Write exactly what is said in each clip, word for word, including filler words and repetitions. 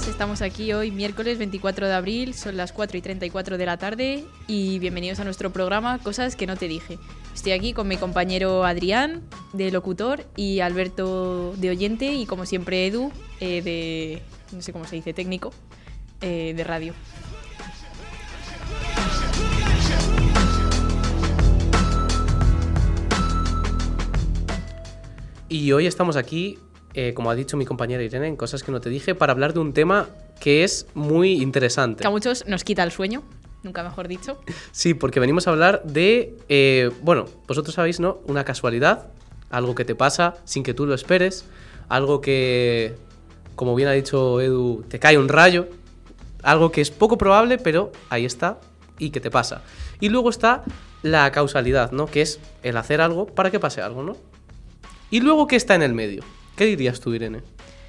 días, estamos aquí hoy miércoles veinticuatro de abril, son las cuatro y treinta y cuatro de la tarde y bienvenidos a nuestro programa Cosas que no te dije. Estoy aquí con mi compañero Adrián, de locutor, y Alberto, de oyente, y como siempre Edu, eh, de, no sé cómo se dice, técnico, eh, de radio. Y hoy estamos aquí, eh, como ha dicho mi compañera Irene, en Cosas que no te dije, para hablar de un tema que es muy interesante. Que a muchos nos quita el sueño, nunca mejor dicho. Sí, porque venimos a hablar de, eh, bueno, vosotros sabéis, ¿no? Una casualidad, algo que te pasa sin que tú lo esperes, algo que, como bien ha dicho Edu, te cae un rayo, algo que es poco probable, pero ahí está y que te pasa. Y luego está la causalidad, ¿no? Que es el hacer algo para que pase algo, ¿no? Y luego, ¿qué está en el medio? ¿Qué dirías tú, Irene?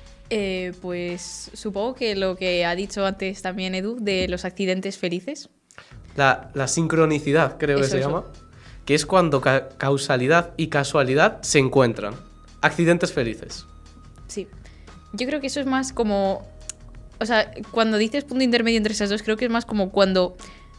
Eh, pues supongo que lo que ha dicho antes también Edu, de los accidentes felices. La, la sincronicidad, creo Eso, que se eso. llama. Que es cuando ca- causalidad y casualidad se encuentran. Accidentes felices. Sí. Yo creo que eso es más como... O sea, cuando dices punto intermedio entre esas dos, creo que es más como cuando...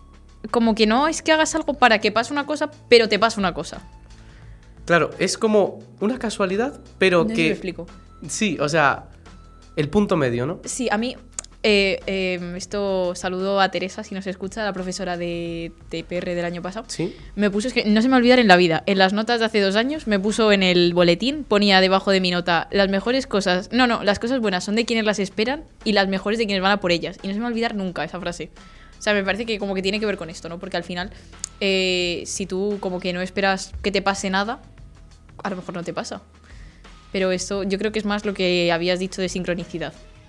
Como que no es que hagas algo para que pase una cosa, pero te pasa una cosa. Claro, es como una casualidad, pero No sé que... si me explico. Sí, o sea, el punto medio, ¿no? Sí, a mí... eh, eh, esto saludo a Teresa, si nos escucha, la profesora de, de P R del año pasado. Sí. Me puso, es que no se me va a olvidar en la vida, en las notas de hace dos años, me puso en el boletín, ponía debajo de mi nota, las mejores cosas, no, no, las cosas buenas son de quienes las esperan y las mejores de quienes van a por ellas. Y no se me va a olvidar nunca esa frase. O sea, me parece que como que tiene que ver con esto, ¿no? Porque al final, eh, si tú como que no esperas que te pase nada, a lo mejor no te pasa. Pero esto yo creo que es más lo que habías dicho de sincronicidad.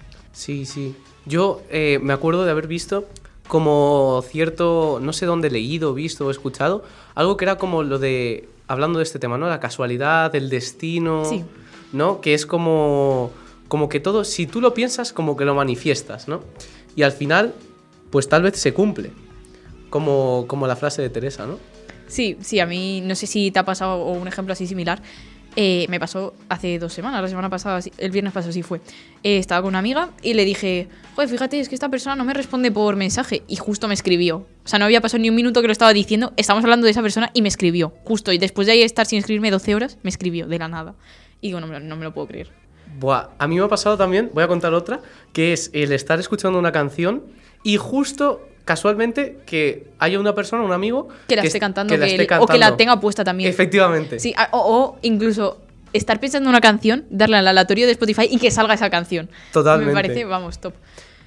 Sí, sí. Yo eh, me acuerdo de haber visto como cierto, no sé dónde he leído, visto o escuchado, algo que era como lo de, hablando de este tema, ¿no? La casualidad, el destino, Sí. ¿no? Que es como, como que todo, si tú lo piensas, como que lo manifiestas, ¿no? Y al final, pues tal vez se cumple, como, como la frase de Teresa, ¿no? Sí, sí, a mí no sé si te ha pasado o un ejemplo así similar. Eh, me pasó hace dos semanas, la semana pasada, sí, el viernes pasado sí fue. Eh, estaba con una amiga y le dije, joder, fíjate, es que esta persona no me responde por mensaje. Y justo me escribió. O sea, no había pasado ni un minuto que lo estaba diciendo, estamos hablando de esa persona y me escribió. Justo, y después de ahí estar sin escribirme doce horas, me escribió de la nada. Y digo, no me lo, no me lo puedo creer. Buah, a mí me ha pasado también, voy a contar otra, que es el estar escuchando una canción y justo, casualmente, que haya una persona, un amigo... Que la que esté est- cantando, que la que esté el- cantando. o que la tenga puesta también. Efectivamente. Sí, a- o, o incluso estar pensando en una canción, darle al aleatorio de Spotify y que salga esa canción. Totalmente. Me parece, vamos, top.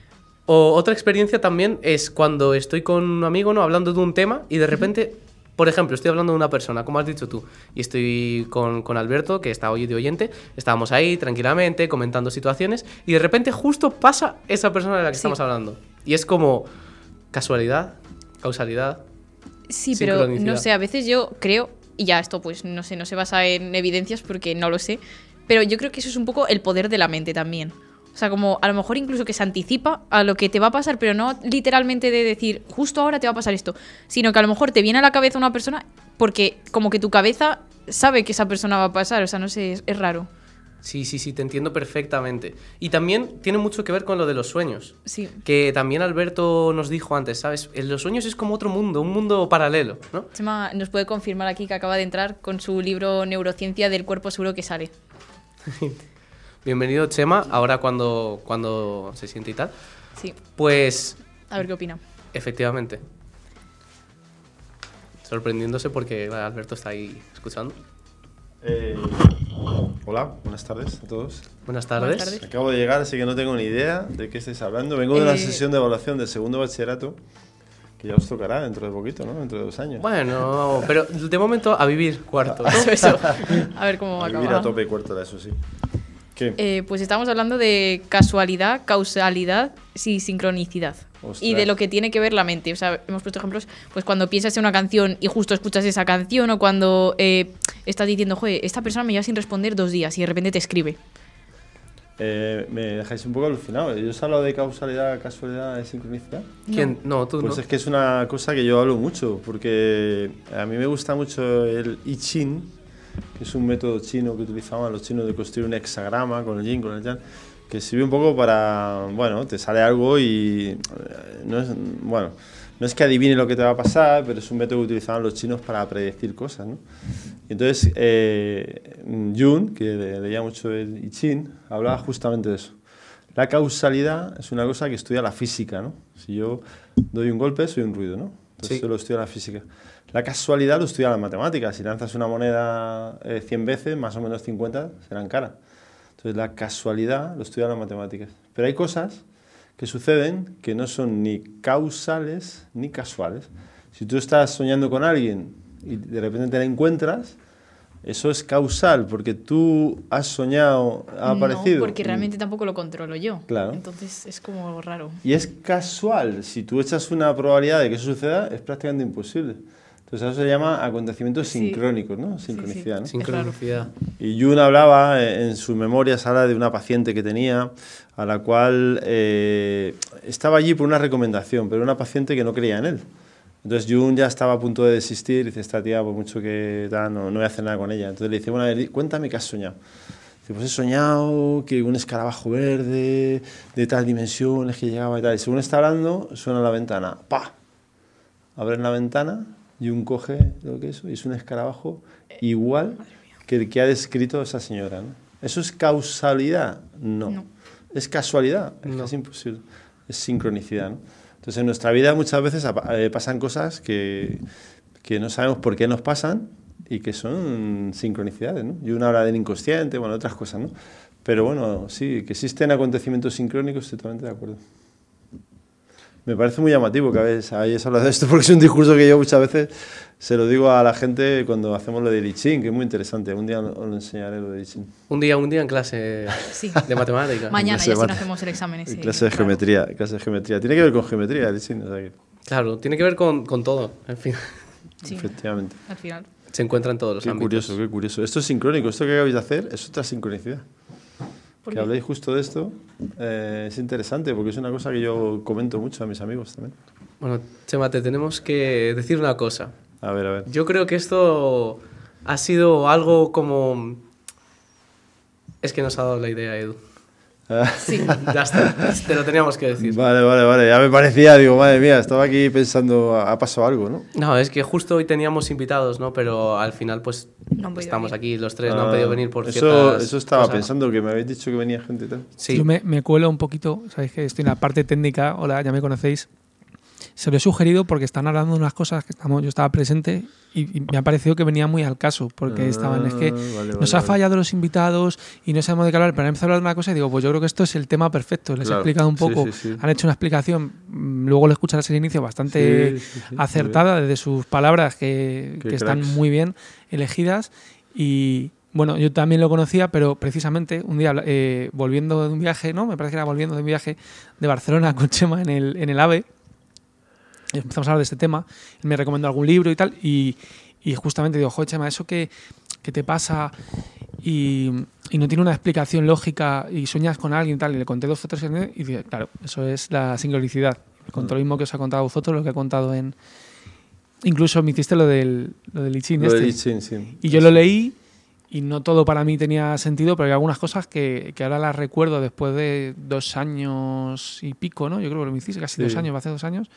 O otra experiencia también es cuando estoy con un amigo, ¿no? Hablando de un tema y de repente, por ejemplo, estoy hablando de una persona, como has dicho tú, y estoy con, con Alberto, que está hoy de oyente, estábamos ahí tranquilamente comentando situaciones y de repente justo pasa esa persona de la que Sí. estamos hablando. Y es como casualidad, causalidad. Sí, pero Sincronicidad. no sé, a veces yo creo, y ya esto pues no sé, no se basa en evidencias porque no lo sé, pero yo creo que eso es un poco el poder de la mente también. O sea, como a lo mejor incluso que se anticipa a lo que te va a pasar, pero no literalmente de decir, justo ahora te va a pasar esto, sino que a lo mejor te viene a la cabeza una persona porque como que tu cabeza sabe que esa persona va a pasar, o sea, no sé, es, es raro. Sí, sí, sí, te entiendo perfectamente. Y también tiene mucho que ver con lo de los sueños. Sí. Que también Alberto nos dijo antes, ¿sabes? En los sueños es como otro mundo, un mundo paralelo, ¿no? Chema nos puede confirmar aquí que acaba de entrar con su libro Neurociencia del cuerpo seguro que sale. Bienvenido, Chema, ahora cuando, cuando se siente y tal. Sí, Pues, a ver qué opina. efectivamente. Sorprendiéndose porque Alberto está ahí escuchando. Eh, hola, buenas tardes a todos. Buenas tardes. Buenas tardes. Acabo de llegar, así que no tengo ni idea de qué estáis hablando. Vengo de una Eh, sesión de evaluación del segundo bachillerato, que ya os tocará dentro de poquito, ¿no? Dentro de dos años. Bueno, pero de momento a vivir cuarto. ¿no? Eso, eso. A ver cómo a acaba. vivir a tope y cuarto de eso, sí. ¿Qué? Eh, pues estamos hablando de casualidad, causalidad y sincronicidad. Ostras. Y de lo que tiene que ver la mente. O sea, hemos puesto ejemplos, pues cuando piensas en una canción y justo escuchas esa canción, o cuando eh, estás diciendo, joder, esta persona me lleva sin responder dos días y de repente te escribe. Eh, me dejáis un poco alucinado. ¿Yo os he hablado de causalidad, casualidad y sincronicidad? ¿Quién? No, tú Pues no. es que es una cosa que yo hablo mucho, porque a mí me gusta mucho el I Ching, que es un método chino que utilizaban los chinos de construir un hexagrama con el yin, con el yang. que sirve un poco para, bueno, te sale algo y no es, bueno, no es que adivine lo que te va a pasar, pero es un método que utilizaban los chinos para predecir cosas, ¿no? Y entonces, eh, Jung, que le- leía mucho el I Ching, hablaba justamente de eso. La causalidad es una cosa que estudia la física, ¿no? Si yo doy un golpe, soy un ruido, ¿no? Entonces, Sí. eso lo estudia la física. La casualidad lo estudia la matemática. Si lanzas una moneda eh, cien veces, más o menos cincuenta serán caras. Entonces, la casualidad lo estudia las matemáticas. Pero hay cosas que suceden que no son ni causales ni casuales. Si tú estás soñando con alguien y de repente te la encuentras, eso es causal, porque tú has soñado, ha aparecido. No, porque realmente tampoco lo controlo yo. Claro. Entonces es como raro. Y es casual. Si tú echas una probabilidad de que eso suceda, es prácticamente imposible. Entonces eso se llama acontecimientos Sí. sincrónicos, ¿no? Sí, Sincronicidad, sí. ¿no? Sincronicidad. Y Jung hablaba eh, en sus memorias, habla de una paciente que tenía, a la cual eh, estaba allí por una recomendación, pero una paciente que no creía en él. Entonces Jung ya estaba a punto de desistir, dice, esta tía, por mucho que tal, no, no voy a hacer nada con ella. Entonces le dice, bueno, a ver, cuéntame qué has soñado. Dice, pues he soñado que un escarabajo verde, de tal dimensión, es que llegaba y tal. Y según está hablando, suena la ventana, ¡pa! Abren la ventana, Jung coge lo que es, y es un escarabajo igual que el que ha descrito esa señora, ¿no? ¿Eso es causalidad? No. No. ¿Es casualidad? Es No. casi imposible. Es sincronicidad, ¿no? Entonces, en nuestra vida muchas veces apa- eh, pasan cosas que, que no sabemos por qué nos pasan y que son sincronicidades, ¿no? Y una habla del inconsciente, bueno, otras cosas, ¿no? Pero bueno, sí, que existen acontecimientos sincrónicos, estoy totalmente de acuerdo. Me parece muy llamativo que habéis, hayáis hablado de esto, porque es un discurso que yo muchas veces se lo digo a la gente cuando hacemos lo del I Ching, que es muy interesante. Un día os lo enseñaré lo del I Ching. Un día, un día en clase Sí. de matemáticas. Mañana clase ya de si no mate- hacemos el examen ese. En clase de raro. geometría, clase de geometría. Tiene que ver con geometría el I Ching, o sea que, Claro, tiene que ver con, con todo. En fin, Sí, efectivamente. al final. se encuentra en todos los Qué ámbitos. curioso, qué curioso. Esto es sincrónico, esto que acabáis de hacer es otra sincronicidad. ¿Por Que qué? habléis justo de esto eh, es interesante porque es una cosa que yo comento mucho a mis amigos también. Bueno, Chema, te tenemos que decir una cosa. A ver, a ver. Yo creo que esto ha sido algo como... Es que nos ha dado la idea, Edu. Sí. Ya está, te lo teníamos que decir. Vale, vale, vale. Ya me parecía, digo, madre mía, estaba aquí pensando, ha pasado algo, ¿no? No, es que justo hoy teníamos invitados, ¿no? Pero al final, pues, No han podido estamos venir. aquí los tres, no han Ah, podido venir por eso, ciertas eso estaba cosas. pensando, que me habéis dicho que venía gente y tal. Sí, Yo me, me cuelo un poquito, sabéis que estoy en la parte técnica, hola, ya me conocéis. Se lo he sugerido porque están hablando de unas cosas que estamos, yo estaba presente y, y me ha parecido que venía muy al caso, porque Ah, estaban, es que vale, nos vale, ha vale. fallado los invitados y no sabemos de qué hablar, pero han empezado a hablar de una cosa y digo, pues yo creo que esto es el tema perfecto. Les Claro, he explicado un sí, poco, sí, sí. han hecho una explicación, mm, luego lo escucharás al inicio, bastante Sí, sí, sí, acertada desde sus palabras que, Qué que están cracks. muy bien elegidas y bueno, yo también lo conocía, pero precisamente un día eh, volviendo de un viaje, ¿no? Me parece que era volviendo de un viaje de Barcelona con Chema en el, en el AVE, y empezamos a hablar de este tema, él me recomendó algún libro y tal, y, y justamente digo, joder, Chema, eso que, que te pasa y, y no tiene una explicación lógica y sueñas con alguien y tal, y le conté dos fotos y dice, claro, eso es la sincronicidad. Me contó lo mismo que os ha contado a vosotros, lo que he contado en... Incluso me hiciste lo del, lo del I Ching Lo este. del I Ching, sí. Y yo lo leí y no todo para mí tenía sentido, pero hay algunas cosas que, que ahora las recuerdo después de dos años y pico, ¿no? Yo creo que lo me hiciste casi Sí. dos años, hace dos años.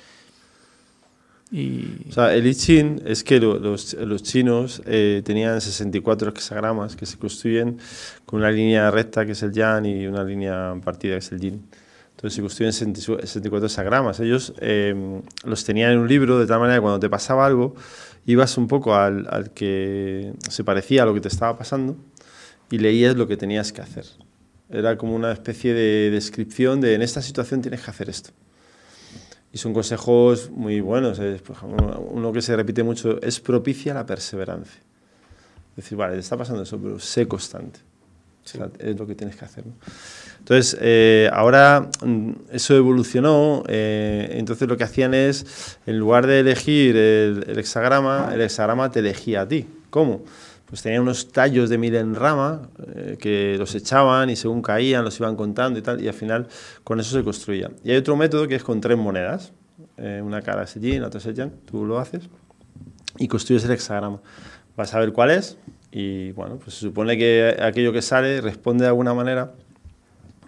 Y O sea, el I Ching es que lo- los, los chinos eh, tenían sesenta y cuatro hexagramas que se construyen con una línea recta que es el yang y una línea partida que es el yin. Entonces se construyen sesenta y cuatro hexagramas. Ellos eh, los tenían en un libro de tal manera que cuando te pasaba algo ibas un poco al, al que se parecía a lo que te estaba pasando y leías lo que tenías que hacer. Era como una especie de descripción de en esta situación tienes que hacer esto. Y son consejos muy buenos. Es, por ejemplo, uno que se repite mucho es propicia la perseverancia. Es decir, vale, te está pasando eso, pero sé constante. Sí. O sea, es lo que tienes que hacer, ¿no? Entonces, eh, ahora mm, eso evolucionó. Eh, entonces, lo que hacían es, en lugar de elegir el, el hexagrama, el hexagrama te elegía a ti. ¿Cómo? Pues tenían unos tallos de milenrama eh, que los echaban y según caían los iban contando y tal, y al final con eso se construía. Y hay otro método que es con tres monedas. Eh, una cara es el yin, la otra es el yang, tú lo haces y construyes el hexagrama. Vas a ver cuál es y bueno, pues se supone que aquello que sale responde de alguna manera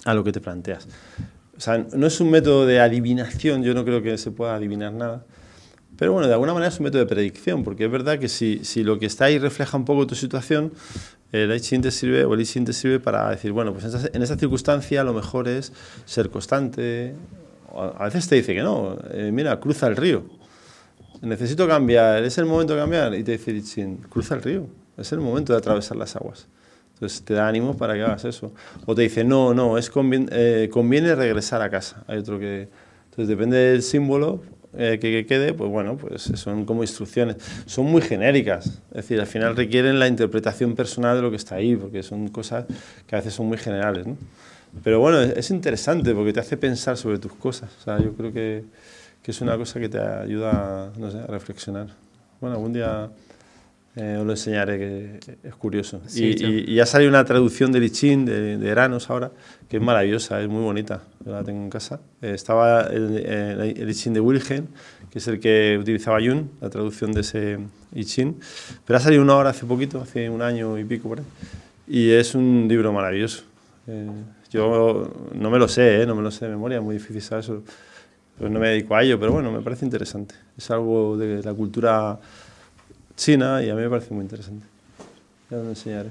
a lo que te planteas. O sea, no es un método de adivinación, yo no creo que se pueda adivinar nada, pero bueno, de alguna manera es un método de predicción, porque es verdad que si, si lo que está ahí refleja un poco tu situación, el I Ching te sirve, o el I Ching te sirve para decir, bueno, pues en esa, en esa circunstancia lo mejor es ser constante. A veces te dice que no, eh, mira, cruza el río. Necesito cambiar, es el momento de cambiar. Y te dice el I Ching, cruza el río, es el momento de atravesar las aguas. Entonces te da ánimos para que hagas eso. O te dice, no, no, es conviene, eh, conviene regresar a casa. Hay otro que... Entonces depende del símbolo eh, que, que quede, pues bueno, pues son como instrucciones. Son muy genéricas, es decir, al final requieren la interpretación personal de lo que está ahí, porque son cosas que a veces son muy generales, ¿no? Pero bueno, es, es interesante porque te hace pensar sobre tus cosas. O sea, yo creo que, que es una cosa que te ayuda, no sé, a reflexionar. Bueno, algún día... Eh, os lo enseñaré, que es curioso. Sí, y, y, y ha salido una traducción del I Ching de, de Eranos ahora, que es maravillosa, es muy bonita. Yo la tengo en casa. Eh, estaba el, el, el I Ching de Wilhelm, que es el que utilizaba Jung, la traducción de ese I Ching. Pero ha salido una ahora hace poquito, hace un año y pico por ahí. Y es un libro maravilloso. Eh, yo no me lo sé, eh, no me lo sé de memoria, es muy difícil saber eso. Pues no me dedico a ello, pero bueno, me parece interesante. Es algo de la cultura china y a mí me parece muy interesante. Ya os lo enseñaré.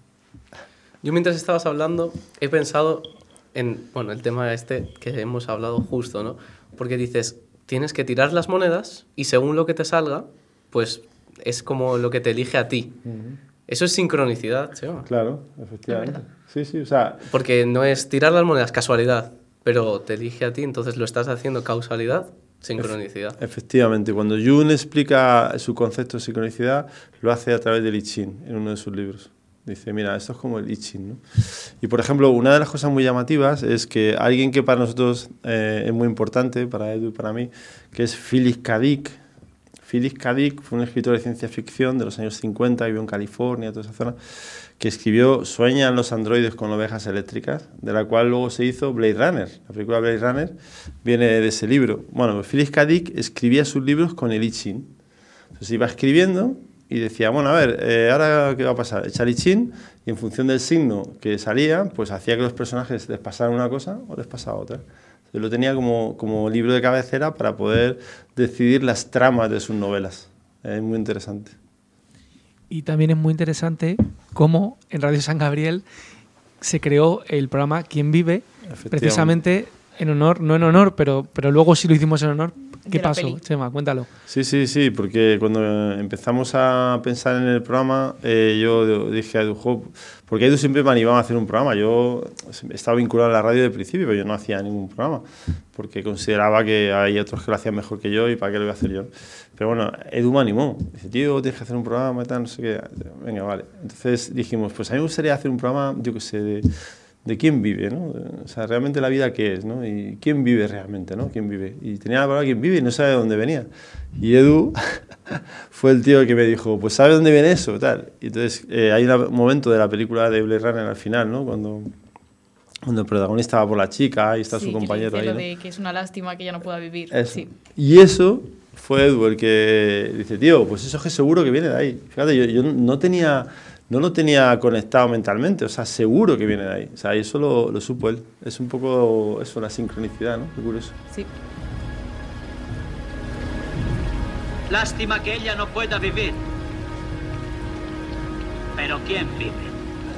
Yo mientras estabas hablando he pensado en, bueno, el tema este que hemos hablado justo, ¿no? Porque dices, tienes que tirar las monedas y según lo que te salga, pues es como lo que te elige a ti. Uh-huh. Eso es sincronicidad, Chema. Claro, efectivamente. Sí, sí, o sea... Porque no es tirar las monedas casualidad, pero te elige a ti, entonces lo estás haciendo causalidad. Sincronicidad. Efectivamente, cuando Jung explica su concepto de sincronicidad, lo hace a través del I Ching, en uno de sus libros. Dice, mira, esto es como el I Ching, ¿no? Y, por ejemplo, una de las cosas muy llamativas es que alguien que para nosotros eh, es muy importante, para Edu y para mí, que es Philip K. Dick. Philip K. Dick fue un escritor de ciencia ficción de los años cincuenta, vivió en California, toda esa zona, que escribió Sueñan los androides con ovejas eléctricas, de la cual luego se hizo Blade Runner. La película Blade Runner viene de ese libro. Bueno, Philip K. Dick escribía sus libros con el I Ching. Entonces iba escribiendo y decía, bueno, a ver, eh, ¿ahora qué va a pasar? Echa el I Ching y en función del signo que salía, pues hacía que los personajes les pasaran una cosa o les pasara otra. Entonces lo tenía como, como libro de cabecera para poder decidir las tramas de sus novelas. Es muy interesante. Y también es muy interesante cómo en Radio San Gabriel se creó el programa ¿Quién vive? Precisamente en honor, no en honor, pero, pero luego sí lo hicimos en honor. ¿Qué De la pasó, peli. Chema? Cuéntalo. Sí, sí, sí, porque cuando empezamos a pensar en el programa, eh, yo dije a Edu, jo, porque Edu siempre me animaba a hacer un programa. Yo estaba vinculado a la radio desde el principio, pero yo no hacía ningún programa, porque consideraba que hay otros que lo hacían mejor que yo y para qué lo voy a hacer yo. Pero bueno, Edu me animó. Dice, tío, tienes que hacer un programa y tal, no sé qué. Venga, vale. Entonces dijimos, pues a mí me gustaría hacer un programa, yo qué sé, de... de quién vive, ¿no? O sea, realmente la vida qué es, ¿no? Y quién vive realmente, ¿no? ¿Quién vive? Y tenía la palabra quién vive y no sabe de dónde venía. Y Edu fue el tío que me dijo, pues ¿sabe dónde viene eso? Tal. Y entonces eh, hay un momento de la película de Blade Runner al final, ¿no? Cuando, cuando el protagonista va por la chica y está sí, su compañero que le dice ahí, lo ¿no? de que es una lástima que ella no pueda vivir. Eso. Sí. Y eso fue Edu el que dice, tío, pues eso es que seguro que viene de ahí. Fíjate, yo, yo no tenía... No lo tenía conectado mentalmente, o sea, seguro que viene de ahí. O sea, eso lo, lo supo él. Es un poco eso, la sincronicidad, ¿no? Qué curioso. Sí. Lástima que ella no pueda vivir. Pero ¿quién vive?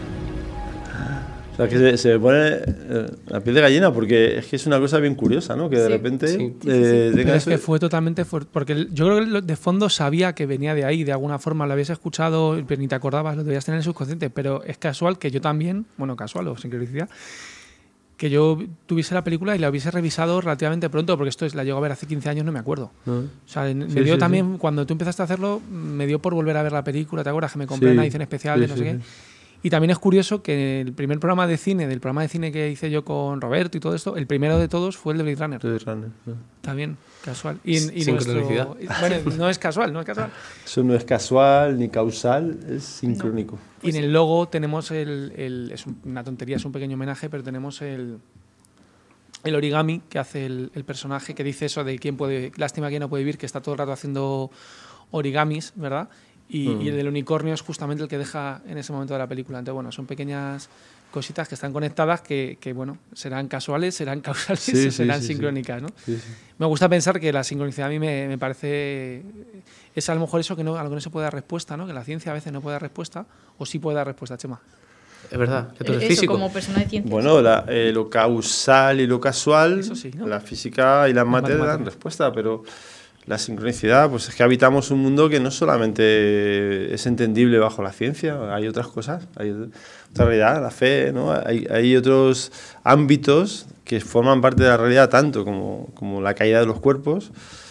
O sea, que se, se me pone eh, la piel de gallina porque es que es una cosa bien curiosa, ¿no? Que de Sí, repente... sí, eh, sí, sí, sí. tenga Pero es eso- que fue totalmente fuerte, porque yo creo que lo- de fondo sabía que venía de ahí, de alguna forma lo habías escuchado, pero ni te acordabas, lo debías tener en el subconsciente, pero es casual que yo también, bueno, casual o sincronicidad, que yo tuviese la película y la hubiese revisado relativamente pronto, porque esto es, la llego a ver hace quince años, no me acuerdo. ¿no? O sea, me Sí, dio sí, también, cuando tú empezaste a hacerlo, me dio por volver a ver la película, ¿te acuerdas? Que me compré Sí, una edición especial de sí, no sí, sé qué. sí. Y también es curioso que el primer programa de cine, del programa de cine que hice yo con Roberto y todo esto, el primero de todos fue el de Blade Runner. Blade Runner, ¿no? También, casual. Y, y Sincronicidad. nuestro- bueno, no es casual, no es casual. Eso no es casual ni causal, es sincrónico. Y en el logo tenemos el, el- es una tontería, es un pequeño homenaje, pero tenemos el, el origami que hace el, el personaje que dice eso de quién puede, lástima que no puede vivir, que está todo el rato haciendo origamis, ¿verdad? Y, Mm. y el del unicornio es justamente el que deja en ese momento de la película. Entonces, bueno, son pequeñas cositas que están conectadas que, que bueno, serán casuales, serán causales, Sí, sí, serán sí, sí. sincrónicas, ¿no? Sí, sí. Me gusta pensar que la sincronicidad a mí me, me parece... Es a lo mejor eso que no, a lo que no se puede dar respuesta, ¿no? Que la ciencia a veces no puede dar respuesta, o sí puede dar respuesta, Chema. Es verdad, que tú eres Eso, físico. como persona de ciencias. Bueno, la- eh, lo causal y lo casual, Eso sí, ¿no? la física y las materias dan matemáticas. respuesta, pero la sincronicidad, pues es que habitamos un mundo que no solamente es entendible bajo la ciencia, hay otras cosas, hay otra realidad, la fe, ¿no? Hay, hay otros ámbitos que forman parte de la realidad, tanto como, como la caída de los cuerpos,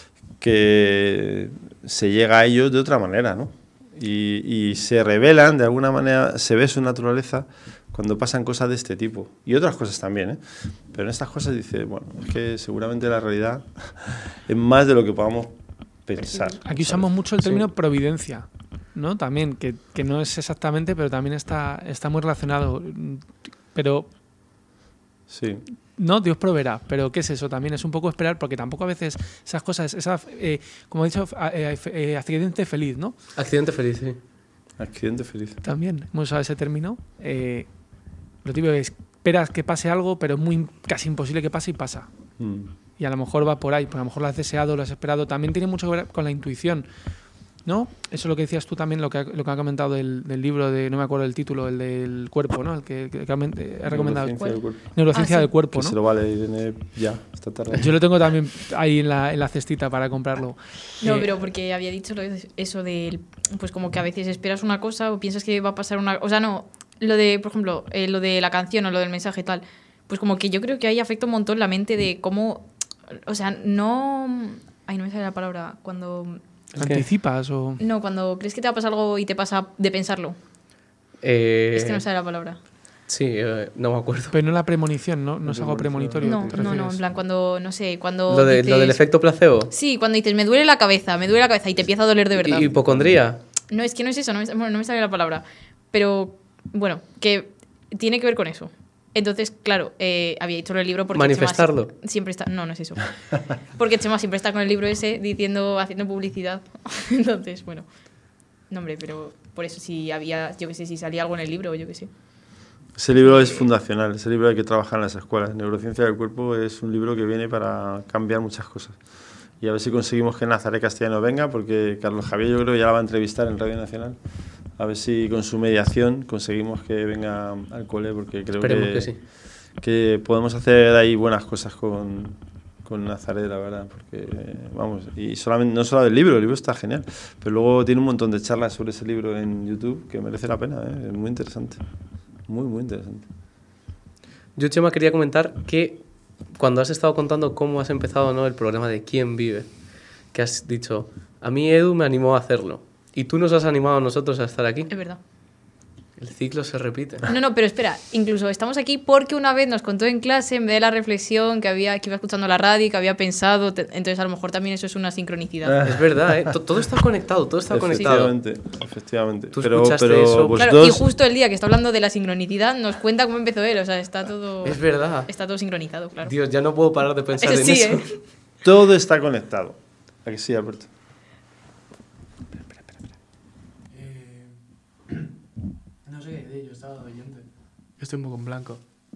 que se llega a ellos de otra manera, ¿no? Y, y se revelan, de alguna manera, se ve su naturaleza cuando pasan cosas de este tipo. Y otras cosas también, ¿eh? Pero en estas cosas dice, bueno, es que seguramente la realidad es más de lo que podamos pensar. Aquí usamos mucho el Sí. término providencia, ¿no? También, que, que no es exactamente, pero también está, está muy relacionado. Pero, Sí. no, Dios proveerá. Pero ¿qué es eso? También es un poco esperar, porque tampoco a veces esas cosas, esa, eh, como he dicho, eh, eh, accidente feliz, ¿no? Accidente feliz, sí. Accidente feliz. También hemos usado ese término. Eh, lo típico es, esperas que pase algo, pero es muy casi imposible que pase y pasa. Mm. Y a lo mejor va por ahí, pues a lo mejor lo has deseado, lo has esperado. También tiene mucho que ver con la intuición, ¿no? Eso es lo que decías tú también, lo que ha, lo que ha comentado del, del libro de, no me acuerdo el título, el del cuerpo, ¿no? El que, que, que ha recomendado. Neurociencia del cuerpo. Neurociencia Ah, sí. del cuerpo, Que se ¿no? lo vale Irene ya, esta tarde. Yo lo tengo también ahí en la, en la cestita para comprarlo. No, Eh, pero porque había dicho lo de- eso del. Pues como que a veces esperas una cosa o piensas que va a pasar una. O sea, no. Lo de, por ejemplo, eh, lo de la canción o lo del mensaje y tal. Pues como que yo creo que ahí afecta un montón la mente de cómo. O sea, no. Ay, no me sale la palabra. Cuando. ¿Anticipas o...? No, cuando crees que te va a pasar algo y te pasa de pensarlo. Eh, Es que no me sale la palabra. Sí, eh, no me acuerdo. Pero no la premonición, ¿no? No es algo premonitorio. No, ¿te no, no. refieres? En plan, cuando. No sé, cuando. Lo, de, lo del dices- efecto placebo. Sí, cuando dices, me duele la cabeza, me duele la cabeza y te empieza a doler de verdad. ¿Y hipocondría? No, es que no es eso, no me, bueno, no me sale la palabra. Pero, bueno, que tiene que ver con eso. Entonces, claro, eh, había dicho el libro porque Manifestarlo. Chema siempre está... No, no es eso. Porque Chema siempre está con el libro ese diciendo, haciendo publicidad. Entonces, bueno. No, hombre, pero por eso si había, yo qué sé, si salía algo en el libro, yo qué sé. Ese libro es fundacional, ese libro hay que trabajar en las escuelas. Neurociencia del cuerpo es un libro que viene para cambiar muchas cosas. Y a ver si conseguimos que Nazaret Castellano venga, porque Carlos Javier yo creo que ya la va a entrevistar en Radio Nacional. A ver si con su mediación conseguimos que venga al cole, porque creo Esperemos que, que sí. que podemos hacer ahí buenas cosas con, con Nazaret, la verdad. Porque, vamos, y solamente, no solo del libro, el libro está genial, pero luego tiene un montón de charlas sobre ese libro en YouTube que merece la pena, ¿eh? Es muy interesante. Muy, muy interesante. Yo, Chema, quería comentar que cuando has estado contando cómo has empezado, ¿no?, el programa de ¿Quién vive?, que has dicho, a mí Edu me animó a hacerlo. Y tú nos has animado a nosotros a estar aquí. Es verdad. El ciclo se repite. No, no, pero espera, incluso estamos aquí porque una vez nos contó en clase, en vez de la reflexión, que había que iba escuchando la radio y que había pensado, te- entonces a lo mejor también eso es una sincronicidad. Es verdad, ¿eh? To- Todo está conectado, todo está conectado. Efectivamente, efectivamente. Tú pero escuchaste pero eso. vosotros, Claro, y justo el día que está hablando de la sincronicidad nos cuenta cómo empezó él, o sea, está todo Es verdad. está todo sincronizado, claro. Dios, ya no puedo parar de pensar en sí, eso. ¿eh? todo está conectado. ¿A que sí, Alberto? No sé qué decir, yo estaba oyente. Estoy un poco en blanco.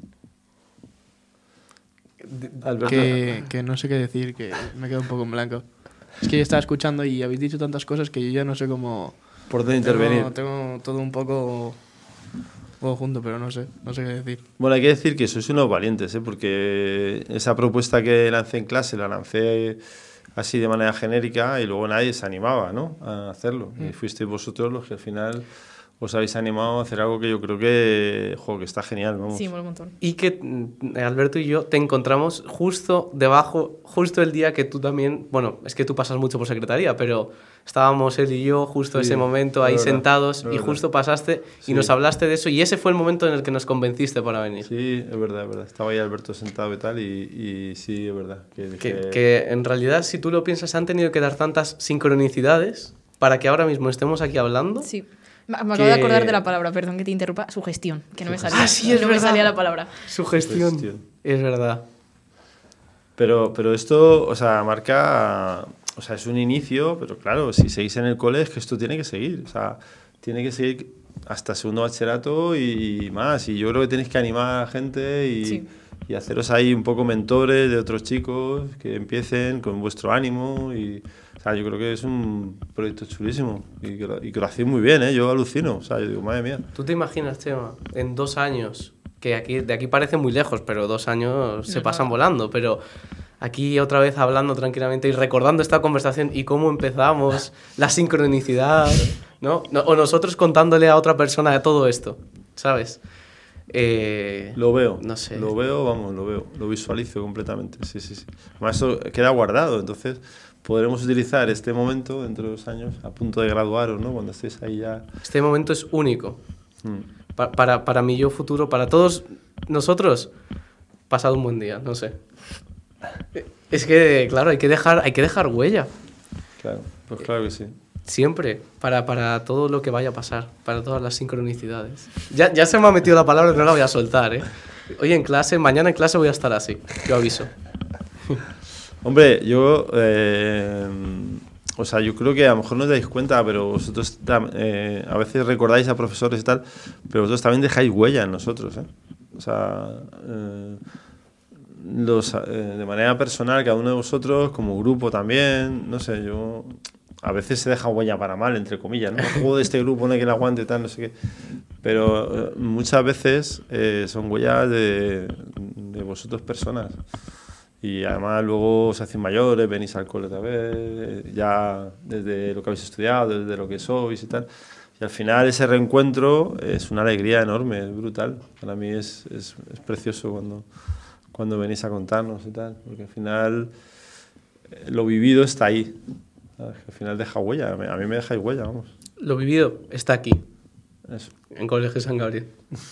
Alberto. Que, que no sé qué decir, que me quedo un poco en blanco. Es que yo estaba escuchando y habéis dicho tantas cosas que yo ya no sé cómo... Por dónde intervenir. Tengo, tengo todo un poco, un poco junto, pero no sé, no sé qué decir. Bueno, hay que decir que sois unos valientes, ¿eh? Porque esa propuesta que lancé en clase la lancé así de manera genérica y luego nadie se animaba, ¿no?, a hacerlo. Y fuisteis vosotros los que al final os habéis animado a hacer algo que yo creo que, jo, que está genial, vamos. Sí, mola un montón. Y que mm, Alberto y yo te encontramos justo debajo, justo el día que tú también, bueno, es que tú pasas mucho por secretaría, pero estábamos él y yo justo Sí, ese momento es ahí verdad, sentados es y verdad. justo pasaste Sí. y nos hablaste de eso y ese fue el momento en el que nos convenciste para venir. Sí, es verdad, es verdad. Estaba ahí Alberto sentado y tal y, y sí, es verdad. Que, Que, que- que en realidad, si tú lo piensas, han tenido que dar tantas sincronicidades para que ahora mismo estemos aquí hablando. Sí. Me me acabo de Que- acordar de la palabra, perdón que te interrumpa, sugestión, que no me salía. Ah, sí, es no me verdad. salía la palabra. Su gestión. Gestión. Es verdad. Pero, pero esto, o sea, marca o sea, es un inicio, pero claro, si seguís en el cole es que esto tiene que seguir, o sea, tiene que seguir hasta segundo bachillerato y más, y yo creo que tenéis que animar a gente y, Sí. y haceros ahí un poco mentores de otros chicos que empiecen con vuestro ánimo y, o sea, yo creo que es un proyecto chulísimo y que lo, y que lo hacéis muy bien, ¿eh? Yo alucino, o sea, yo digo, madre mía. ¿Tú te imaginas, Chema, en dos años, que aquí, de aquí parece muy lejos, pero dos años se No, pasan no. volando, pero aquí otra vez hablando tranquilamente y recordando esta conversación y cómo empezamos, la sincronicidad, ¿no? No- o nosotros contándole a otra persona de todo esto, ¿sabes? Eh, Lo veo, No sé. lo veo, vamos, lo veo, lo visualizo completamente, sí, sí, sí. Además, eso queda guardado, entonces podremos utilizar este momento dentro de dos años, a punto de graduaros, ¿no? Cuando estéis ahí ya. Este momento es único. Mm. Pa- para, para mi yo futuro, para todos nosotros, pasado un buen día, no sé. Es que, claro, hay que dejar, hay que dejar huella, Claro, pues claro que sí. siempre, para, para todo lo que vaya a pasar, para todas las sincronicidades. Ya, ya se me ha metido la palabra y no la voy a soltar, ¿eh? Hoy en clase, mañana en clase voy a estar así, yo aviso. Hombre, yo, eh, o sea, yo creo que a lo mejor no os dais cuenta, pero vosotros tam- eh, a veces recordáis a profesores y tal, pero vosotros también dejáis huella en nosotros, ¿eh? O sea, eh, los, eh, de manera personal, cada uno de vosotros, como grupo también, no sé, yo... A veces se deja huella para mal, entre comillas, ¿no? El juego de este grupo no hay que le aguante, tal, no sé qué. Pero eh, muchas veces eh, son huellas de, de vosotros personas. Y además luego os hacéis mayores, venís al cole otra vez, eh, ya desde lo que habéis estudiado, desde lo que sois y tal. Y al final ese reencuentro es una alegría enorme, es brutal. Para mí es, es, es precioso cuando, cuando venís a contarnos y tal, porque al final eh, lo vivido está ahí. ¿Sabes? Al final deja huella, a mí, a mí me dejáis huella, vamos. Lo vivido está aquí, Eso. en Colegio San Gabriel.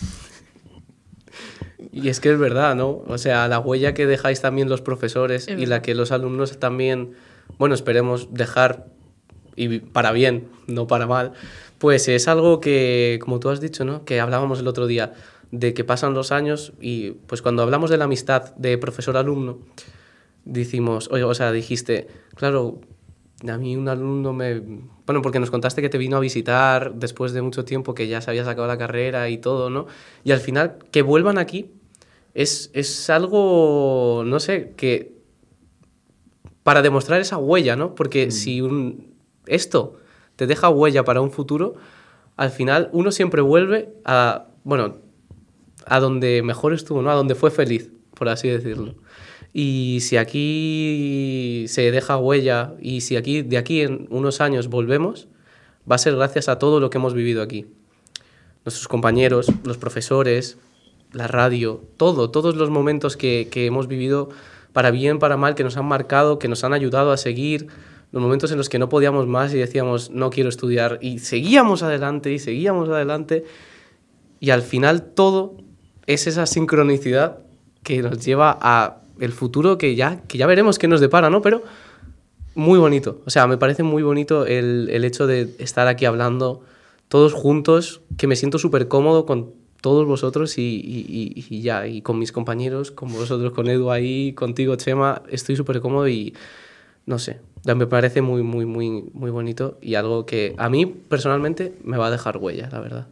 Y es que es verdad, ¿no? O sea, la huella que dejáis también los profesores Es y la verdad. que los alumnos también, bueno, esperemos dejar, y para bien, no para mal, pues es algo que, como tú has dicho, ¿no? Que hablábamos el otro día, de que pasan los años y pues cuando hablamos de la amistad de profesor-alumno, decimos, oye, o sea, dijiste, claro, a mí un alumno me... Bueno, porque nos contaste que te vino a visitar después de mucho tiempo, que ya se había sacado la carrera y todo, ¿no? Y al final, que vuelvan aquí es, es algo, no sé, que... Para demostrar esa huella, ¿no? Porque si un, esto te deja huella para un futuro, al final uno siempre vuelve a... Bueno, a donde mejor estuvo, ¿no? A donde fue feliz, por así decirlo. Y si aquí se deja huella y si aquí de aquí en unos años volvemos, va a ser gracias a todo lo que hemos vivido aquí. Nuestros compañeros, los profesores, la radio, todo, todos los momentos que, que hemos vivido para bien, para mal, que nos han marcado, que nos han ayudado a seguir, los momentos en los que no podíamos más y decíamos no quiero estudiar y seguíamos adelante y seguíamos adelante y al final todo es esa sincronicidad que nos lleva a el futuro que ya, que ya veremos qué nos depara, ¿no? Pero muy bonito. O sea, me parece muy bonito el, el hecho de estar aquí hablando todos juntos, que me siento súper cómodo con todos vosotros y, y, y, y ya, y con mis compañeros, con vosotros, con Edu ahí, contigo, Chema, estoy súper cómodo y no sé, me parece muy, muy, muy, muy bonito y algo que a mí personalmente me va a dejar huella, la verdad.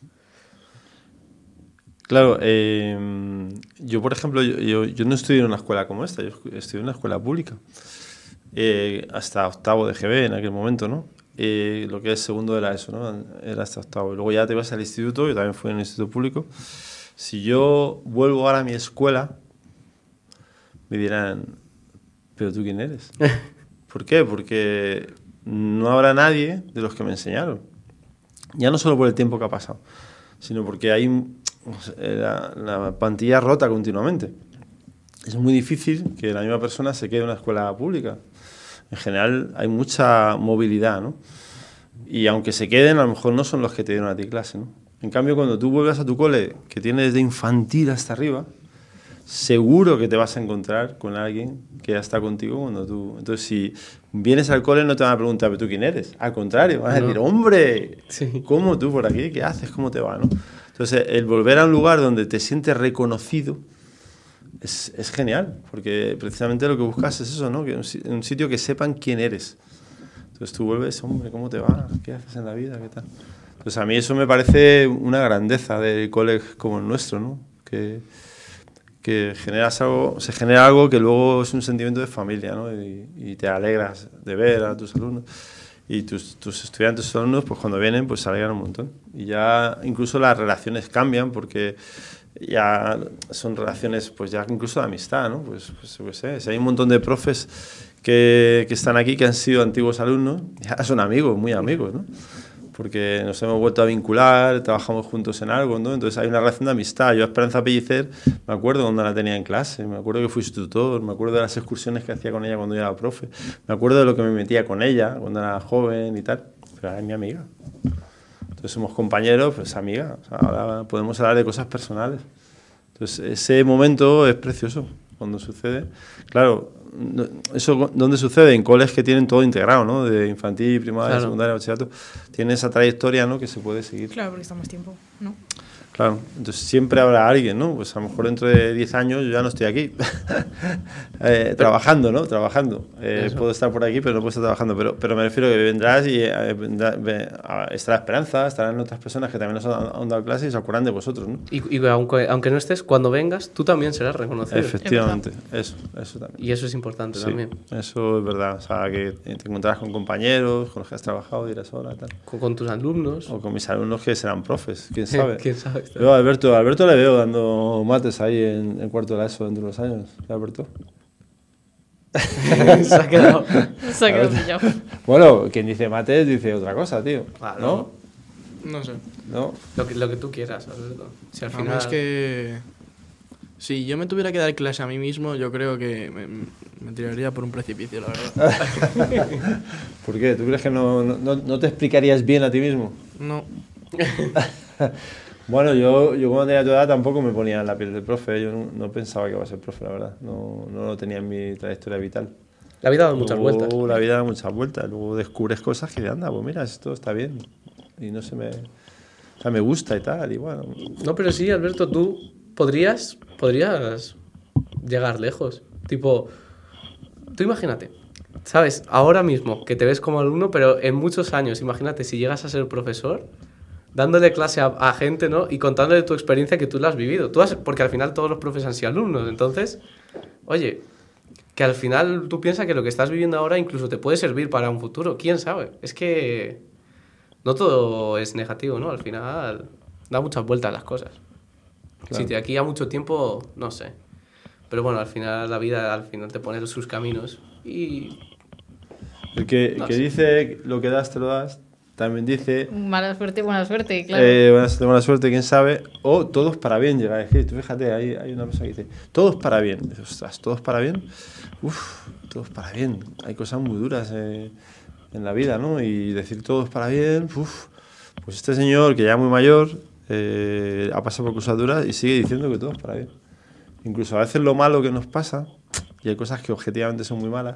Claro, eh, yo por ejemplo, yo, yo, yo no estudié en una escuela como esta, yo estudié en una escuela pública, eh, hasta octavo de G B en aquel momento, ¿no? Eh, lo que es segundo era eso, ¿no? Era hasta octavo. Luego ya te ibas al instituto, yo también fui en un instituto público. Si yo vuelvo ahora a mi escuela, me dirán, ¿pero tú quién eres? ¿Por qué? Porque no habrá nadie de los que me enseñaron. Ya no solo por el tiempo que ha pasado, sino porque hay la, la plantilla rota continuamente. Es muy difícil que la misma persona se quede en una escuela pública. En general hay mucha movilidad, ¿no? Y aunque se queden, a lo mejor no son los que te dieron a ti clase, ¿no? En cambio, cuando tú vuelvas a tu cole, que tiene desde infantil hasta arriba, seguro que te vas a encontrar con alguien que ya está contigo cuando tú... Entonces, si vienes al cole no te van a preguntar, ¿pero tú quién eres? Al contrario, van a No. decir, ¡hombre! Sí. ¿Cómo tú por aquí? ¿Qué haces? ¿Cómo te va? ¿No? Entonces, el volver a un lugar donde te sientes reconocido es, es genial, porque precisamente lo que buscas es eso, ¿no? Que un, si- un sitio que sepan quién eres. Entonces tú vuelves, hombre, ¿cómo te va? ¿Qué haces en la vida? ¿Qué tal? Entonces a mí eso me parece una grandeza del colegio como el nuestro, ¿no? Que, que generas algo, se genera algo que luego es un sentimiento de familia, ¿no? Y, y te alegras de ver a tus alumnos. Y tus, tus estudiantes, tus alumnos, pues cuando vienen, pues se alegran un montón. Y ya incluso las relaciones cambian porque ya son relaciones, pues ya incluso de amistad, ¿no? Pues, pues yo qué sé, si hay un montón de profes que, que están aquí, que han sido antiguos alumnos, ya son amigos, muy amigos, ¿no? Porque nos hemos vuelto a vincular, trabajamos juntos en algo, ¿no? Entonces hay una relación de amistad. Yo a Esperanza Pellicer me acuerdo cuando la tenía en clase, me acuerdo que fui su tutor, me acuerdo de las excursiones que hacía con ella cuando yo era profe, me acuerdo de lo que me metía con ella cuando era joven y tal, pero ahora es mi amiga. Entonces somos compañeros, pues amiga, o sea, ahora podemos hablar de cosas personales. Entonces ese momento es precioso cuando sucede. Claro, no- eso ¿dónde sucede? En colegios que tienen todo integrado, ¿no? De infantil, primaria, Claro. secundaria, bachillerato. Tiene esa trayectoria, ¿no? Que se puede seguir. Claro, porque está más tiempo, ¿no? Claro, entonces siempre habrá alguien, ¿no? Pues a lo mejor dentro de diez años yo ya no estoy aquí, eh, trabajando, ¿no? Trabajando. Eh, puedo estar por aquí, pero no puedo estar trabajando. Pero, pero me refiero que vendrás y eh, vendrá- ve- a- estará Esperanza, estarán otras personas que también nos han, han dado clases y se acuerdan de vosotros, ¿no? Y, y aunque, aunque no estés, cuando vengas, tú también serás reconocido. Efectivamente, eso, eso también. Y eso es importante Sí, también. eso es verdad. O sea, que te encontrarás con compañeros, con los que has trabajado, dirás hola, tal. Con, con tus alumnos. O con mis alumnos que serán profes, quién sabe. ¿Quién sabe? Yo a Alberto, a Alberto le veo dando mates ahí en el cuarto de la ESO dentro de los años. ¿Sí, Alberto? Se ha quedado. Se ha quedado pillado. Bueno, quien dice mates dice otra cosa, tío. Claro. ¿No? No sé. ¿No? Lo que, lo que tú quieras, Alberto. Si al A mí final. es que... Si yo me tuviera que dar clase a mí mismo, yo creo que me, me tiraría por un precipicio, la verdad. ¿Por qué? ¿Tú crees que no, no, no te explicarías bien a ti mismo? No. Bueno, yo, yo cuando tenía tu edad tampoco me ponía en la piel del profe. Yo no, no pensaba que iba a ser profe, la verdad. No, no lo tenía en mi trayectoria vital. La vida da muchas Luego, vueltas. La vida da muchas vueltas. Luego descubres cosas que anda, pues mira, esto está bien. Y no se me... O sea, me gusta y tal, y bueno... No, pero sí, Alberto, tú podrías, podrías llegar lejos. Tipo, tú imagínate, ¿sabes? Ahora mismo que te ves como alumno, pero en muchos años, imagínate si llegas a ser profesor, dándole clase a, a gente, ¿no? Y contándole tu experiencia que tú la has vivido. Tú has, porque al final todos los profes han sido alumnos. Entonces, oye, que al final tú piensas que lo que estás viviendo ahora incluso te puede servir para un futuro. ¿Quién sabe? Es que no todo es negativo, ¿no? Al final da muchas vueltas las cosas. Claro. Si de aquí a mucho tiempo, no sé. Pero bueno, al final la vida al final te pone sus caminos y... El que, No que sé. dice lo que das, te lo das, también dice... Mala suerte, buena suerte, claro. Eh, buena, suerte, buena suerte, quién sabe. O todos para bien, llega a decir. Tú fíjate, hay, hay una persona que dice, todos para bien. Dices, ostras, todos para bien. Uf, todos para bien. Hay cosas muy duras eh, en la vida, ¿no? Y decir todos para bien, uf. Pues este señor, que ya es muy mayor, eh, ha pasado por cosas duras y sigue diciendo que todos para bien. Incluso a veces lo malo que nos pasa, y hay cosas que objetivamente son muy malas,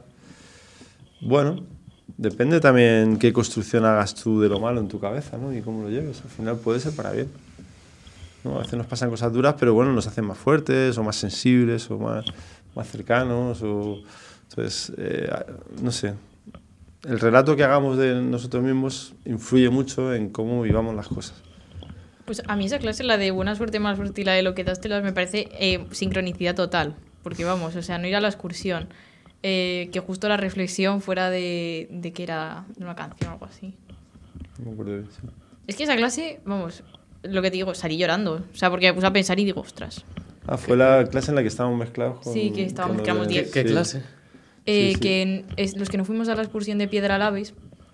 bueno, depende también qué construcción hagas tú de lo malo en tu cabeza, ¿no? Y cómo lo lleves. Al final puede ser para bien, ¿no? A veces nos pasan cosas duras, pero bueno, nos hacen más fuertes, o más sensibles, o más, más cercanos, o... Entonces, eh, no sé. El relato que hagamos de nosotros mismos influye mucho en cómo vivamos las cosas. Pues a mí esa clase, la de buena suerte, mala suerte y la de lo que daste, me parece eh, sincronicidad total. Porque vamos, o sea, no ir a la excursión, eh, que justo la reflexión fuera de, de que era de una canción o algo así. No me acuerdo bien, sí. Es que esa clase, vamos, lo que te digo, salí llorando. O sea, porque me puse a pensar y digo, ostras. Ah, fue la clase en la que estábamos mezclados con... Sí, que estábamos- con lo que éramos de- diez. ¿Qué, qué sí. clase? Eh, Sí, sí. Que en- es, los que nos fuimos a la excursión de Piedra Lavis,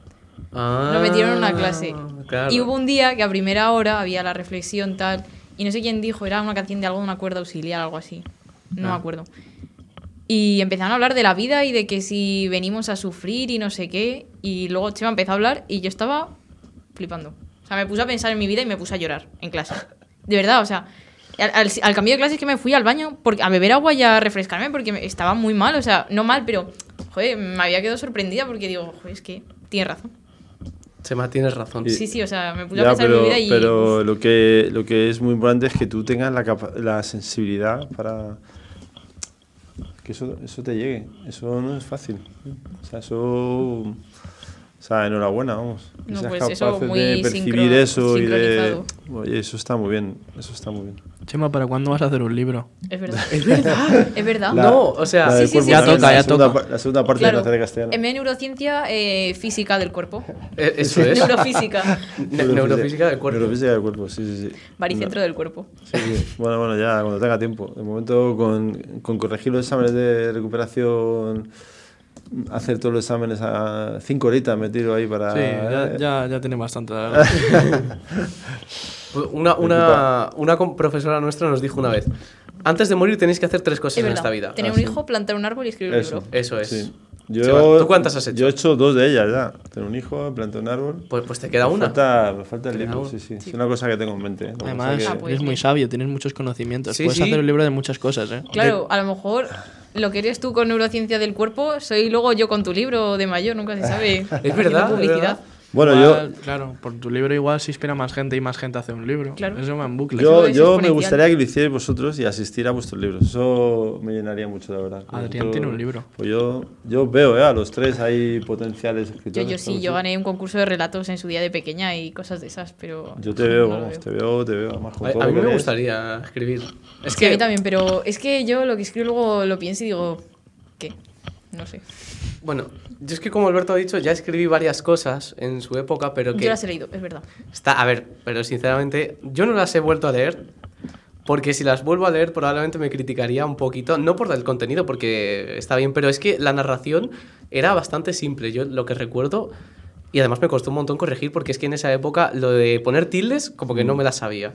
Ah, nos metieron en una clase. claro. Y hubo un día que a primera hora había la reflexión tal, y no sé quién dijo, era una canción de algo de una cuerda auxiliar, algo así. No me Ah. acuerdo. Y empezaron a hablar de la vida y de que si venimos a sufrir y no sé qué. Y luego Chema empezó a hablar y yo estaba flipando. O sea, me puse a pensar en mi vida y me puse a llorar en clase. De verdad, o sea, al, al- al cambio de clase es que me fui al baño porque, a beber agua y a refrescarme porque me- estaba muy mal. O sea, no mal, pero, joder, me había quedado sorprendida porque digo, joder, es que tienes razón. Chema, tienes razón. Y- Sí, sí, o sea, me puse a Ya, pensar pero, en mi vida y... pero uf. lo, que, lo que es muy importante es que tú tengas la, capa- la sensibilidad para, que eso, eso te llegue. Eso no es fácil. O sea, eso... O sea, enhorabuena, vamos. Que No, seas pues capaz eso, de muy percibir sincro- eso y de... sincronizado. Oye, eso está muy bien. Eso está muy bien. Chema, ¿para cuándo vas a hacer un libro? Es verdad. Es verdad. Es verdad. La- No, o sea, la del sí, sí, cuerpo sí, Ya también, toca, la ya segunda toca. pa- La segunda parte Claro, de la de castellano. en vez de neurociencia, eh, física del cuerpo. Eh, Eso es. Neurofísica. Ne- Neurofísica del cuerpo. Neurofísica del cuerpo, sí, sí, sí. Baricentro del cuerpo. Sí, sí. Bueno, bueno, ya cuando tenga tiempo. De momento, con, con corregir los exámenes de recuperación, hacer todos los exámenes a cinco horitas me tiro ahí para... Sí, ya, ya, ya tiene bastante, la verdad. Pues Una, una, una com- profesora nuestra nos dijo una vez: antes de morir tenéis que hacer tres cosas Es en verdad. esta vida. Tener Ah, un sí. hijo, plantar un árbol y escribir un Eso. libro. Eso es. Sí. Seba, Yo, ¿tú cuántas has hecho? Yo he hecho dos de ellas ya. Tener un hijo, plantar un árbol. Pues, pues te queda me una. Falta, me falta el Te queda libro, una. sí, sí, Es una cosa que tengo en mente. ¿eh? Lo que Además, pasa Ah, que- pues eres muy bien. sabio, tienes muchos conocimientos. Sí, Puedes sí. hacer un libro de muchas cosas, ¿eh? Claro, a lo mejor lo que eres tú con neurociencia del cuerpo, soy luego yo con tu libro de mayor, nunca se sabe. Es Haciendo verdad, es publicidad. verdad. Bueno, Igual, yo, Claro, por tu libro igual se inspira más gente y más gente hace un libro. Claro. Eso va en bucle. yo, es yo me exponencial. gustaría que lo hicierais vosotros y asistir a vuestros libros. Eso me llenaría mucho, la verdad. Adrián Vosotros- tiene un libro. Pues yo, yo veo ¿eh? a los tres ahí potenciales Yo, escritores. yo sí, claro, yo gané un concurso de relatos en su día de pequeña y cosas de esas, pero... Yo te veo, no lo vamos, veo. te veo, te veo. Además, con A, todo a lo mí que me lees. gustaría escribir. Es Sí, a que mí también, pero es que yo lo que escribo luego lo pienso y digo, ¿qué? No sé. Bueno, yo es que como Alberto ha dicho, ya escribí varias cosas en su época, pero que... Yo las he leído, es verdad. Está, a ver, pero sinceramente, yo no las he vuelto a leer, porque si las vuelvo a leer probablemente me criticaría un poquito, no por el contenido, porque está bien, pero es que la narración era bastante simple, yo lo que recuerdo, y además me costó un montón corregir, porque es que en esa época lo de poner tildes como que no me la sabía.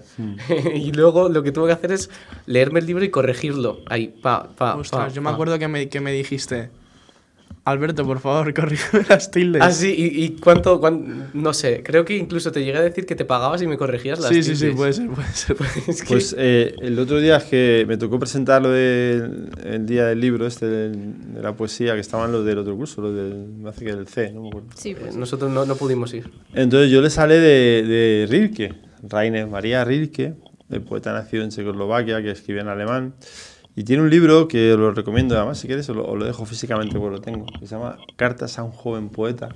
Y luego lo que tuve que hacer es leerme el libro y corregirlo, ahí, pa, pa, Ostras, pa, yo me pa. acuerdo que me, que me dijiste, Alberto, por favor, corrígeme las tildes. Ah, sí, y, y cuánto, cuán- no sé, creo que incluso te llegué a decir que te pagabas y me corregías las sí, sí, sí, tildes. puede ser, puede ser. Es que- Pues eh, el otro día es que me tocó presentar lo del el día del libro, este del- de la poesía, que estaban los del otro curso, los del, me hace que del C, no me acuerdo. Sí, eh, pues. nosotros no, no pudimos ir. Entonces yo le sale de, de Rilke, Rainer Maria Rilke, el poeta nacido en Checoslovaquia, que escribe en alemán. Y tiene un libro que os lo recomiendo, además, si quieres, os lo, os lo dejo físicamente, pues lo tengo, que se llama Cartas a un joven poeta.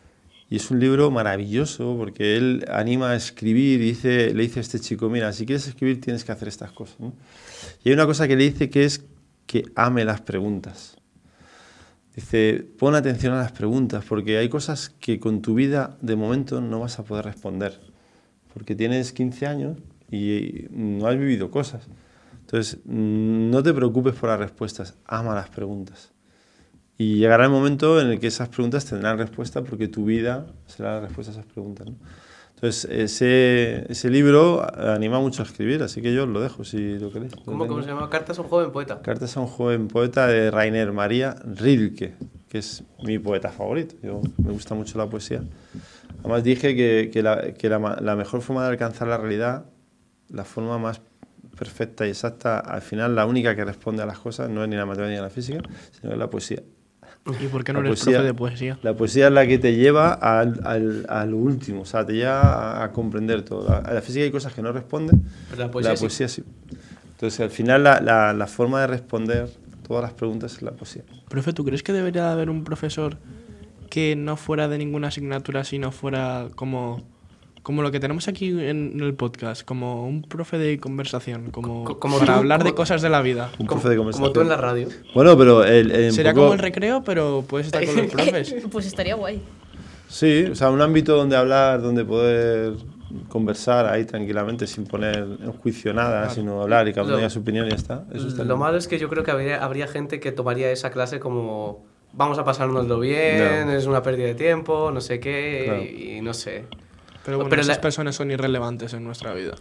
Y es un libro maravilloso porque él anima a escribir y dice, le dice a este chico, mira, si quieres escribir tienes que hacer estas cosas, ¿no? Y hay una cosa que le dice que es que ame las preguntas. Dice, pon atención a las preguntas porque hay cosas que con tu vida de momento no vas a poder responder. Porque tienes quince años y no has vivido cosas. Entonces, no te preocupes por las respuestas, ama las preguntas. Y llegará el momento en el que esas preguntas tendrán respuesta porque tu vida será la respuesta a esas preguntas, ¿no? Entonces, ese, ese libro anima mucho a escribir, así que yo os lo dejo si lo queréis. Lo ¿Cómo, tengo. cómo se llama? Cartas a un joven poeta. Cartas a un joven poeta de Rainer Maria Rilke, que es mi poeta favorito. Yo, me gusta mucho la poesía. Además dije que, que, la, que la, ma- la mejor forma de alcanzar la realidad, la forma más perfecta y exacta, al final la única que responde a las cosas, no es ni la matemática ni la física, sino que es la poesía. ¿Y por qué no La eres poesía- profe de poesía? La poesía es la que te lleva al, al, a lo último, o sea, te lleva a, a comprender todo. A, a la física hay cosas que no responden, Pero la poesía la sí. poesía sí. Entonces, al final, la, la, la forma de responder todas las preguntas es la poesía. Profe, ¿tú crees que debería haber un profesor que no fuera de ninguna asignatura, sino fuera como, como lo que tenemos aquí en el podcast, como un profe de conversación, como, Co- como para tú, hablar de como- cosas de la vida? Un Como, profe de conversación. como tú en la radio. Bueno, pero el, el un Sería poco- como el recreo, pero puedes estar con los profes. Pues estaría guay. Sí, o sea, un ámbito donde hablar, donde poder conversar ahí tranquilamente sin poner en juicio nada, sino hablar y que cada uno Lo- diga su opinión y ya está. Eso está Lo bien. malo es que yo creo que habría, habría gente que tomaría esa clase como vamos a pasárnoslo bien, No. es una pérdida de tiempo, no sé qué, Claro. y, y no sé. Pero bueno, Pero esas la- personas son irrelevantes en nuestra vida.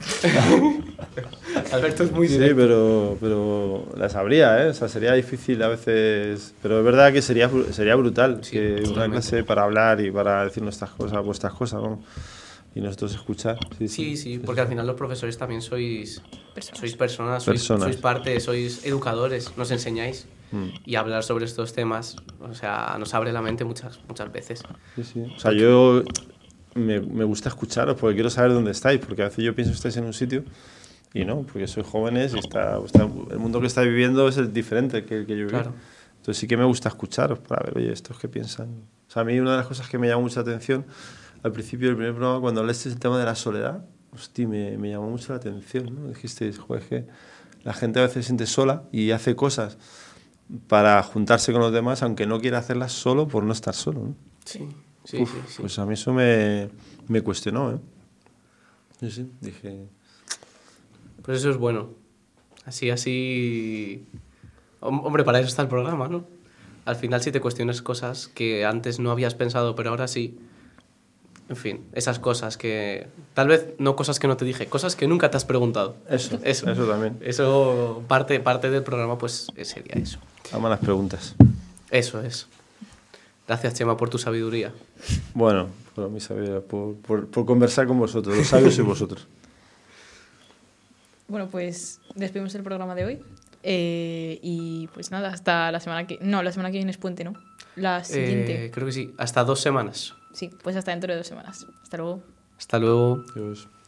Alberto es muy Sí, directo. pero, pero las habría, ¿eh? O sea, sería difícil a veces. Pero es verdad que sería, bru- sería brutal Sí, que una totalmente. clase para hablar y para decir nuestras cosas, vuestras cosas, vamos. Y nosotros escuchar. Sí, Sí, sí, porque al final los profesores también sois Personas. sois personas, sois, Personas. sois parte, sois educadores, nos enseñáis. Mm. Y hablar sobre estos temas, o sea, nos abre la mente muchas, muchas veces. Sí, sí. O sea, yo me, me gusta escucharos porque quiero saber dónde estáis, porque a veces yo pienso que estáis en un sitio Y no, porque sois jóvenes y está, está- el mundo que estáis viviendo es el diferente que el que yo viví. Claro. Entonces sí que me gusta escucharos para ver, oye, ¿estos qué piensan? O sea, a mí una de las cosas que me llamó mucha atención al principio del primer programa, cuando hablaste del tema de la soledad, hostia, me, me llamó mucho la atención, ¿no? Dijiste, joder, es que la gente a veces se siente sola y hace cosas para juntarse con los demás, aunque no quiera hacerlas solo por no estar solo, ¿no? Sí, sí, Uf, sí, sí. Pues a mí eso me, me cuestionó, ¿eh? Sí, sí, dije... Pues eso es bueno. Así, así... Hom- Hombre, para eso está el programa, ¿no? Al final si te cuestionas cosas que antes no habías pensado, pero ahora sí. En fin, esas cosas que... Tal vez no cosas que no te dije, cosas que nunca te has preguntado. Eso, Eso. eso también. Eso, parte, parte del programa, pues eh, sería eso. Ama las preguntas. Eso es. Gracias, Chema, por tu sabiduría. Bueno, por mi sabiduría, por, por, por conversar con vosotros, los sabios y vosotros. Bueno, pues despedimos el programa de hoy. Eh, y pues nada, hasta la semana que... No, la semana que viene es puente, ¿no? La siguiente. Eh, creo que sí. Hasta dos semanas. Sí, pues hasta dentro de dos semanas. Hasta luego. Hasta luego. Dios.